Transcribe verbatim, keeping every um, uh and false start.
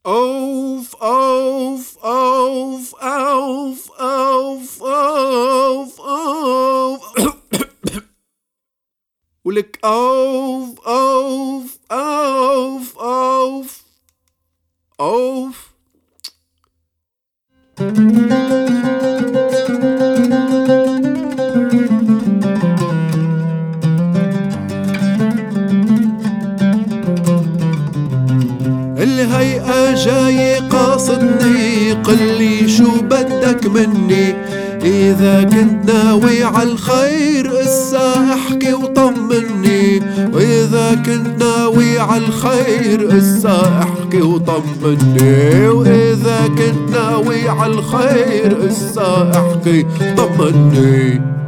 اوف اوف اوف اوف اوف اوف اوف ولك اوف اوف اوف اوف اوف. الهيئة جاي قاصدني، قلي شو بدك مني؟ إذا كنت ناوي عالخير اسا احكي وطمني، وإذا كنت ناوي عالخير اسا احكي وطمني، وإذا كنت ناوي عالخير اسا احكي طمني.